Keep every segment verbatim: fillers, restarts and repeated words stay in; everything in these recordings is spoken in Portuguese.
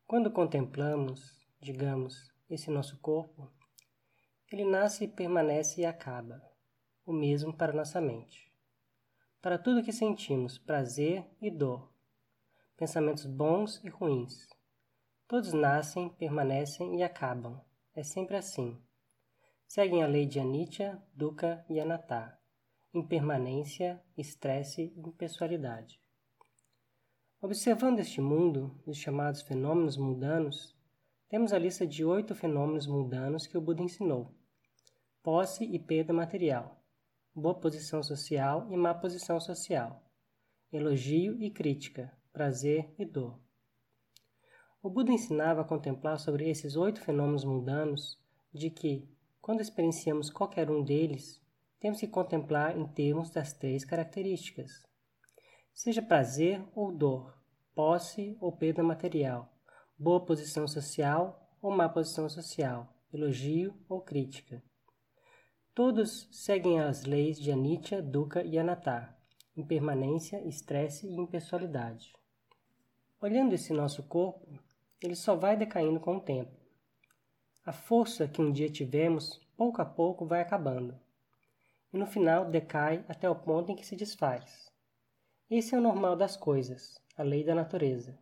Quando contemplamos, digamos, esse nosso corpo, ele nasce, permanece e acaba, o mesmo para nossa mente. Para tudo que sentimos, prazer e dor, pensamentos bons e ruins, todos nascem, permanecem e acabam. É sempre assim. Seguem a lei de Anicca, Dukkha e Anatta, impermanência, estresse e impessoalidade. Observando este mundo, os chamados fenômenos mundanos, temos a lista de oito fenômenos mundanos que o Buda ensinou. Posse e perda material, boa posição social e má posição social, elogio e crítica, prazer e dor. O Buda ensinava a contemplar sobre esses oito fenômenos mundanos de que, quando experienciamos qualquer um deles, temos que contemplar em termos das três características. Seja prazer ou dor, posse ou perda material, boa posição social ou má posição social, elogio ou crítica. Todos seguem as leis de Anicca, Dukkha e Anatta, impermanência, estresse e impessoalidade. Olhando esse nosso corpo, ele só vai decaindo com o tempo. A força que um dia tivemos, pouco a pouco vai acabando. E no final decai até o ponto em que se desfaz. Esse é o normal das coisas, a lei da natureza.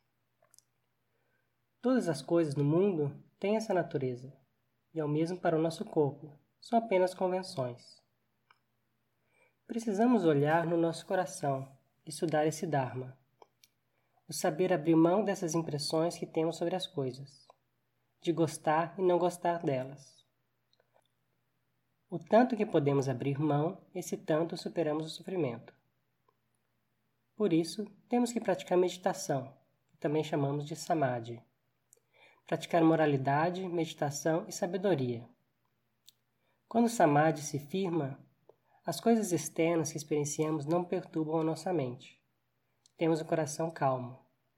Todas as coisas no mundo têm essa natureza, e é o mesmo para o nosso corpo, são apenas convenções. Precisamos olhar no nosso coração, estudar esse Dharma. O saber abrir mão dessas impressões que temos sobre as coisas, de gostar e não gostar delas. O tanto que podemos abrir mão, esse tanto superamos o sofrimento. Por isso, temos que praticar meditação, que também chamamos de Samadhi. Praticar moralidade, meditação e sabedoria. Quando o Samadhi se firma, as coisas externas que experienciamos não perturbam a nossa mente. Temos o coração calmo.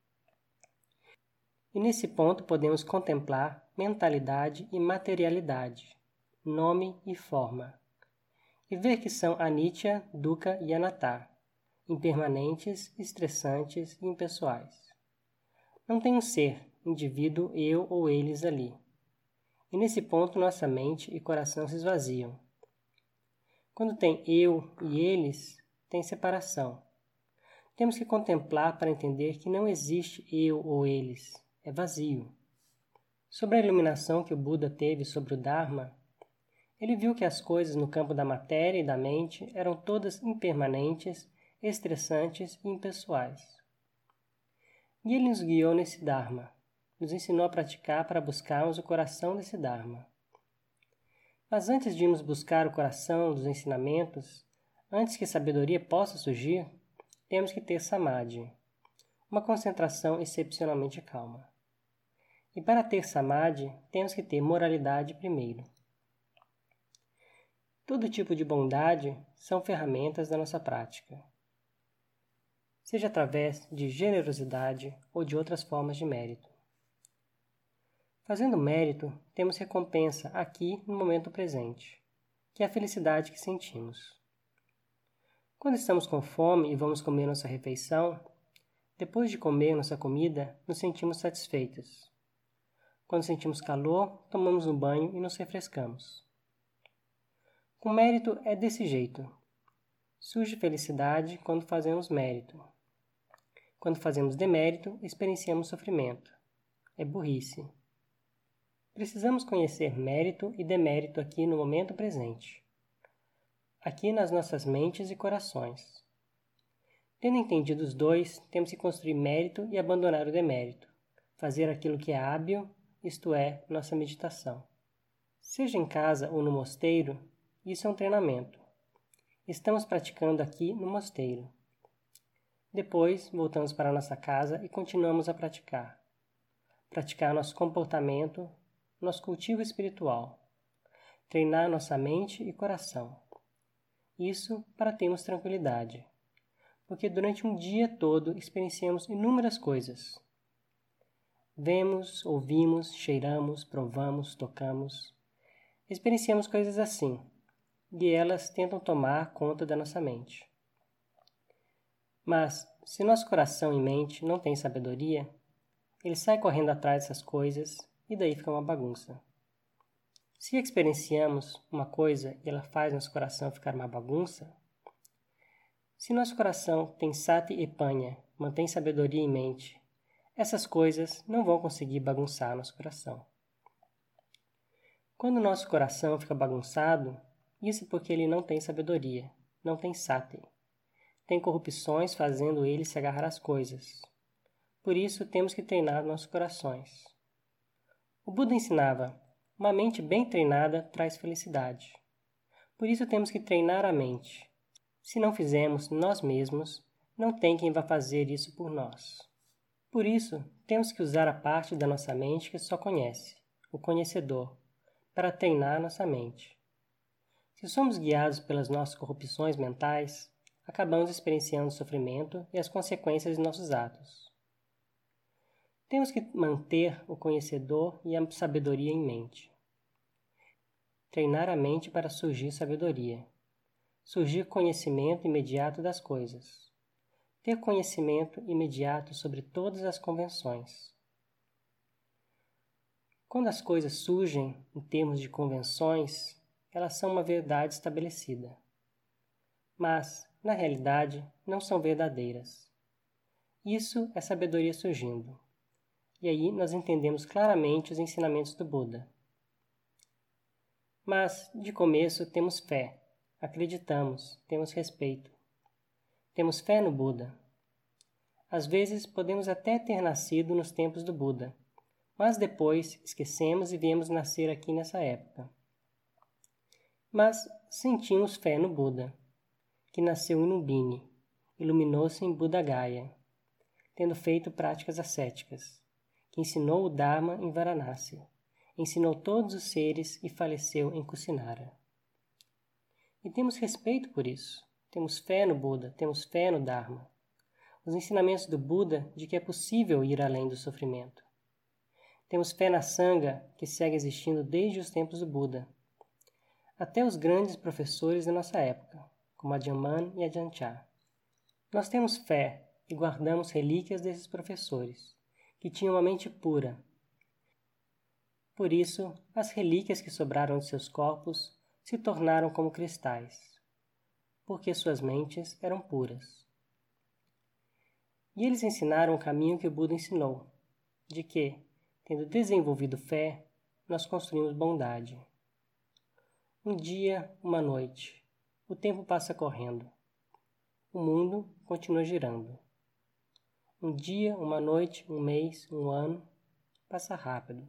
E nesse ponto podemos contemplar mentalidade e materialidade, nome e forma, e ver que são Anicca, Dukkha e Anatta, impermanentes, estressantes e impessoais. Não tem um ser, indivíduo, eu ou eles ali. E nesse ponto nossa mente e coração se esvaziam. Quando tem eu e eles, tem separação. Temos que contemplar para entender que não existe eu ou eles, é vazio. Sobre a iluminação que o Buda teve sobre o Dharma, ele viu que as coisas no campo da matéria e da mente eram todas impermanentes, estressantes e impessoais. E ele nos guiou nesse Dharma, nos ensinou a praticar para buscarmos o coração desse Dharma. Mas antes de irmos buscar o coração dos ensinamentos, antes que a sabedoria possa surgir, temos que ter Samadhi, uma concentração excepcionalmente calma. E para ter Samadhi, temos que ter moralidade primeiro. Todo tipo de bondade são ferramentas da nossa prática, seja através de generosidade ou de outras formas de mérito. Fazendo mérito, temos recompensa aqui no momento presente, que é a felicidade que sentimos. Quando estamos com fome e vamos comer nossa refeição, depois de comer nossa comida, nos sentimos satisfeitos. Quando sentimos calor, tomamos um banho e nos refrescamos. Com mérito é desse jeito. Surge felicidade quando fazemos mérito. Quando fazemos demérito, experienciamos sofrimento. É burrice. Precisamos conhecer mérito e demérito aqui no momento presente. Aqui nas nossas mentes e corações. Tendo entendido os dois, temos que construir mérito e abandonar o demérito. Fazer aquilo que é hábil, isto é, nossa meditação. Seja em casa ou no mosteiro, isso é um treinamento. Estamos praticando aqui no mosteiro. Depois, voltamos para nossa casa e continuamos a praticar. Praticar nosso comportamento, nosso cultivo espiritual. Treinar nossa mente e coração. Isso para termos tranquilidade. Porque durante um dia todo experienciamos inúmeras coisas. Vemos, ouvimos, cheiramos, provamos, tocamos. Experienciamos coisas assim. E elas tentam tomar conta da nossa mente. Mas, se nosso coração e mente não têm sabedoria, Ele sai correndo atrás dessas coisas e daí fica uma bagunça. Se experienciamos uma coisa e ela faz nosso coração ficar uma bagunça, se nosso coração tem sati e panha, mantém sabedoria em mente, essas coisas não vão conseguir bagunçar nosso coração. Quando nosso coração fica bagunçado, isso é porque ele não tem sabedoria, não tem sati. Tem corrupções fazendo ele se agarrar às coisas. Por isso temos que treinar nossos corações. O Buda ensinava, uma mente bem treinada traz felicidade. Por isso temos que treinar a mente. Se não fizermos nós mesmos, não tem quem vá fazer isso por nós. Por isso, temos que usar a parte da nossa mente que só conhece, o conhecedor, para treinar nossa mente. Se somos guiados pelas nossas corrupções mentais, acabamos experienciando o sofrimento e as consequências de nossos atos. Temos que manter o conhecedor e a sabedoria em mente. Treinar a mente para surgir sabedoria. Surgir conhecimento imediato das coisas. Ter conhecimento imediato sobre todas as convenções. Quando as coisas surgem em termos de convenções, elas são uma verdade estabelecida. Mas, na realidade, não são verdadeiras. Isso é sabedoria surgindo. E aí nós entendemos claramente os ensinamentos do Buda. Mas, de começo, temos fé, acreditamos, temos respeito. Temos fé no Buda. Às vezes, podemos até ter nascido nos tempos do Buda, mas depois esquecemos e viemos nascer aqui nessa época. Mas sentimos fé no Buda, que nasceu em Lumbini, iluminou-se em Buddha Gaya, tendo feito práticas ascéticas, que ensinou o Dharma em Varanasi, ensinou todos os seres e faleceu em Kusinara. E temos respeito por isso. Temos fé no Buda, temos fé no Dharma. Os ensinamentos do Buda de que é possível ir além do sofrimento. Temos fé na Sangha, que segue existindo desde os tempos do Buda, até os grandes professores da nossa época, como Ajahn Mun e Ajahn Chah. Nós temos fé e guardamos relíquias desses professores, que tinham uma mente pura. Por isso, as relíquias que sobraram de seus corpos se tornaram como cristais, porque suas mentes eram puras. E eles ensinaram o caminho que o Buda ensinou, de que, tendo desenvolvido fé, nós construímos bondade. Um dia, uma noite, o tempo passa correndo. O mundo continua girando. Um dia, uma noite, um mês, um ano, passa rápido.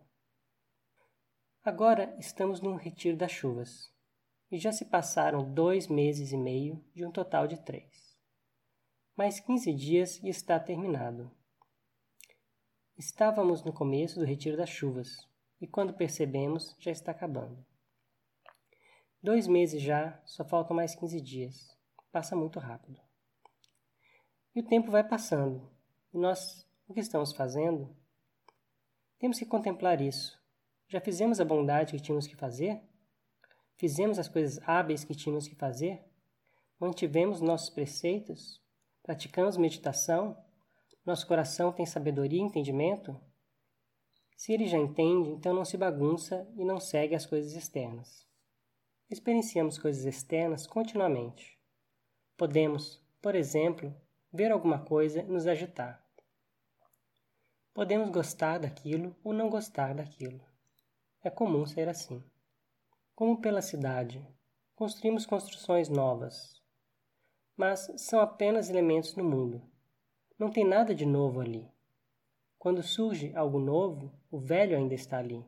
Agora estamos no retiro das chuvas, e já se passaram dois meses e meio de um total de três. Mais quinze dias e está terminado. Estávamos no começo do retiro das chuvas, e quando percebemos, já está acabando. Dois meses já, só faltam mais quinze dias. Passa muito rápido. E o tempo vai passando. E nós, o que estamos fazendo? Temos que contemplar isso. Já fizemos a bondade que tínhamos que fazer? Fizemos as coisas hábeis que tínhamos que fazer? Mantivemos nossos preceitos? Praticamos meditação? Nosso coração tem sabedoria e entendimento? Se ele já entende, então não se bagunça e não segue as coisas externas. Experienciamos coisas externas continuamente. Podemos, por exemplo, ver alguma coisa e nos agitar. Podemos gostar daquilo ou não gostar daquilo. É comum ser assim. Como pela cidade, construímos construções novas. Mas são apenas elementos no mundo. Não tem nada de novo ali. Quando surge algo novo, o velho ainda está ali.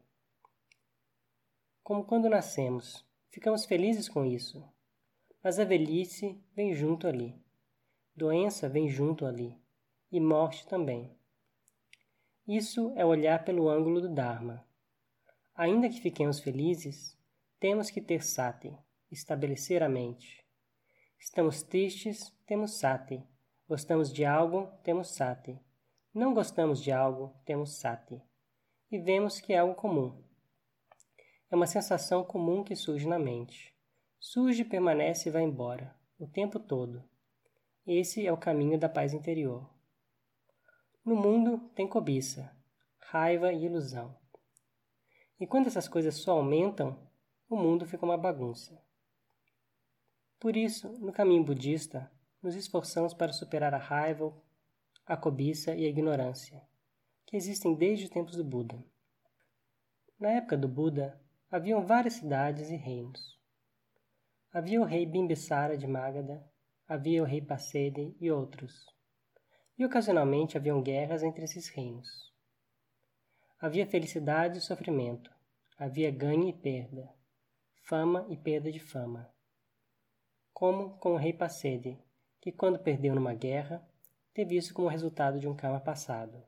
Como quando nascemos, ficamos felizes com isso. Mas a velhice vem junto ali. Doença vem junto ali. E morte também. Isso é olhar pelo ângulo do Dharma. Ainda que fiquemos felizes, temos que ter sati, estabelecer a mente. Estamos tristes, temos sati. Gostamos de algo, temos sati. Não gostamos de algo, temos sati. E vemos que é algo comum. É uma sensação comum que surge na mente. Surge, permanece e vai embora, o tempo todo. Esse é o caminho da paz interior. No mundo tem cobiça. raiva e ilusão. E quando essas coisas só aumentam, o mundo fica uma bagunça. Por isso, no caminho budista, nos esforçamos para superar a raiva, a cobiça e a ignorância, que existem desde os tempos do Buda. Na época do Buda, haviam várias cidades e reinos. Havia o rei Bimbisara de Magadha, havia o rei Pasede e outros. E ocasionalmente haviam guerras entre esses reinos. Havia felicidade e sofrimento, havia ganho e perda, fama e perda de fama. Como com o rei Pasede, que quando perdeu numa guerra, teve isso como resultado de um karma passado.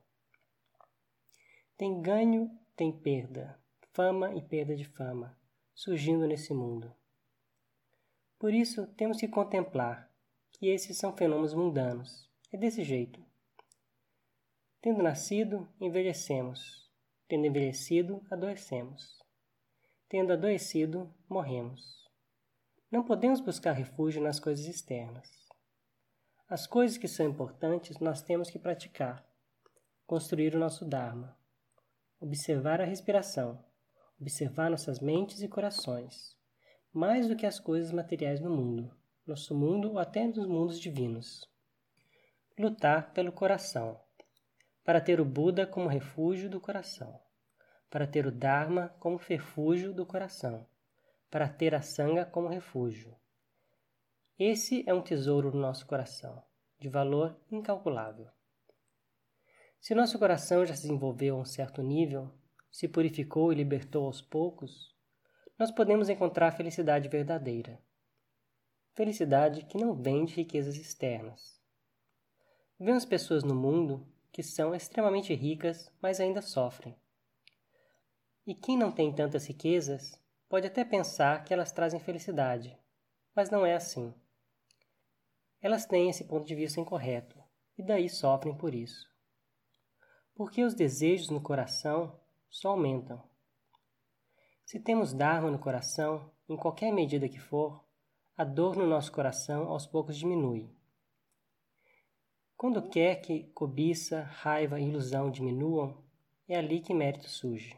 Tem ganho, tem perda, fama e perda de fama, surgindo nesse mundo. Por isso, temos que contemplar que esses são fenômenos mundanos. É desse jeito. Tendo nascido, envelhecemos. Tendo envelhecido, adoecemos. Tendo adoecido, morremos. Não podemos buscar refúgio nas coisas externas. As coisas que são importantes nós temos que praticar. Construir o nosso Dharma. Observar a respiração. Observar nossas mentes e corações. Mais do que as coisas materiais no mundo, nosso mundo ou até nos mundos divinos. Lutar pelo coração, para ter o Buda como refúgio do coração, para ter o Dharma como refúgio do coração, para ter a Sangha como refúgio. Esse é um tesouro no nosso coração, de valor incalculável. Se nosso coração já se desenvolveu a um certo nível, se purificou e libertou aos poucos, nós podemos encontrar a felicidade verdadeira. Felicidade que não vem de riquezas externas. Vemos pessoas no mundo que são extremamente ricas, mas ainda sofrem. E quem não tem tantas riquezas pode até pensar que elas trazem felicidade, mas não é assim. Elas têm esse ponto de vista incorreto, e daí sofrem por isso. Porque os desejos no coração só aumentam. Se temos Dharma no coração, em qualquer medida que for, a dor no nosso coração aos poucos diminui. Quando quer que cobiça, raiva e ilusão diminuam, é ali que mérito surge.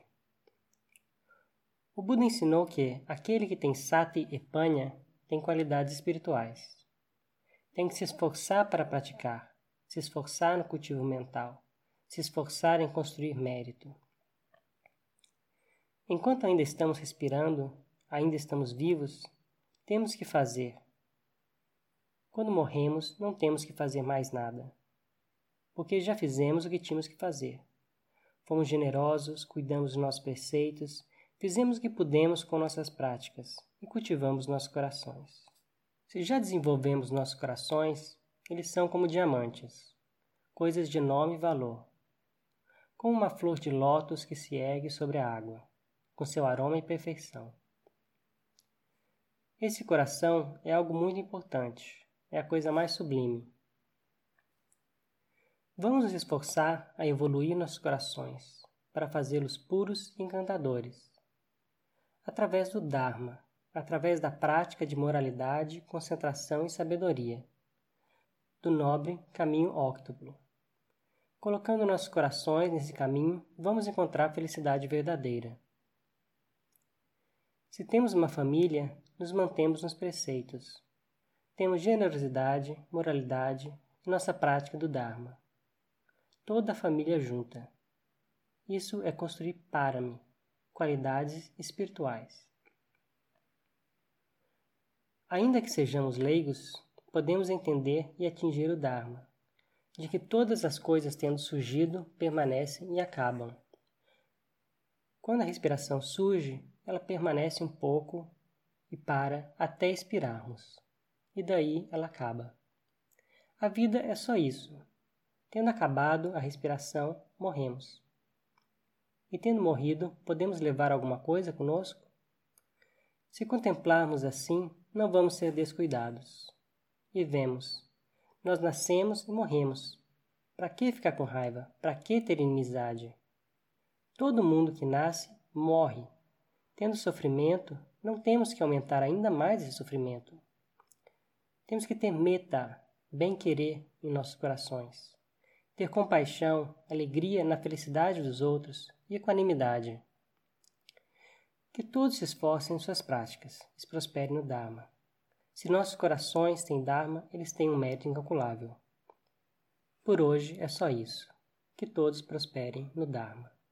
O Buda ensinou que aquele que tem sati e panha tem qualidades espirituais. Tem que se esforçar para praticar, se esforçar no cultivo mental, se esforçar em construir mérito. Enquanto ainda estamos respirando, ainda estamos vivos, temos que fazer. Quando morremos, não temos que fazer mais nada, porque já fizemos o que tínhamos que fazer. Fomos generosos, cuidamos dos nossos preceitos, fizemos o que pudemos com nossas práticas e cultivamos nossos corações. Se já desenvolvemos nossos corações, eles são como diamantes, coisas de enorme valor, como uma flor de lótus que se ergue sobre a água, com seu aroma e perfeição. Esse coração é algo muito importante, é a coisa mais sublime. Vamos nos esforçar a evoluir nossos corações, para fazê-los puros e encantadores, através do Dharma, através da prática de moralidade, concentração e sabedoria, do nobre caminho óctuplo. Colocando nossos corações nesse caminho, vamos encontrar a felicidade verdadeira. Se temos uma família, nos mantemos nos preceitos. Temos generosidade, moralidade e nossa prática do Dharma. Toda a família junta. Isso é construir parami, qualidades espirituais. Ainda que sejamos leigos, podemos entender e atingir o Dharma, de que todas as coisas tendo surgido, permanecem e acabam. Quando a respiração surge, ela permanece um pouco e para até expirarmos, e daí ela acaba. A vida é só isso. Tendo acabado a respiração, morremos. E tendo morrido, podemos levar alguma coisa conosco? Se contemplarmos assim, não vamos ser descuidados. E vemos, nós nascemos e morremos. Para que ficar com raiva? Para que ter inimizade? Todo mundo que nasce, morre. Tendo sofrimento, não temos que aumentar ainda mais esse sofrimento. Temos que ter metta, bem-querer em nossos corações. ter compaixão, alegria na felicidade dos outros e equanimidade. Que todos se esforcem em suas práticas e prosperem no Dharma. Se nossos corações têm Dharma, eles têm um mérito incalculável. Por hoje é só isso. Que todos prosperem no Dharma.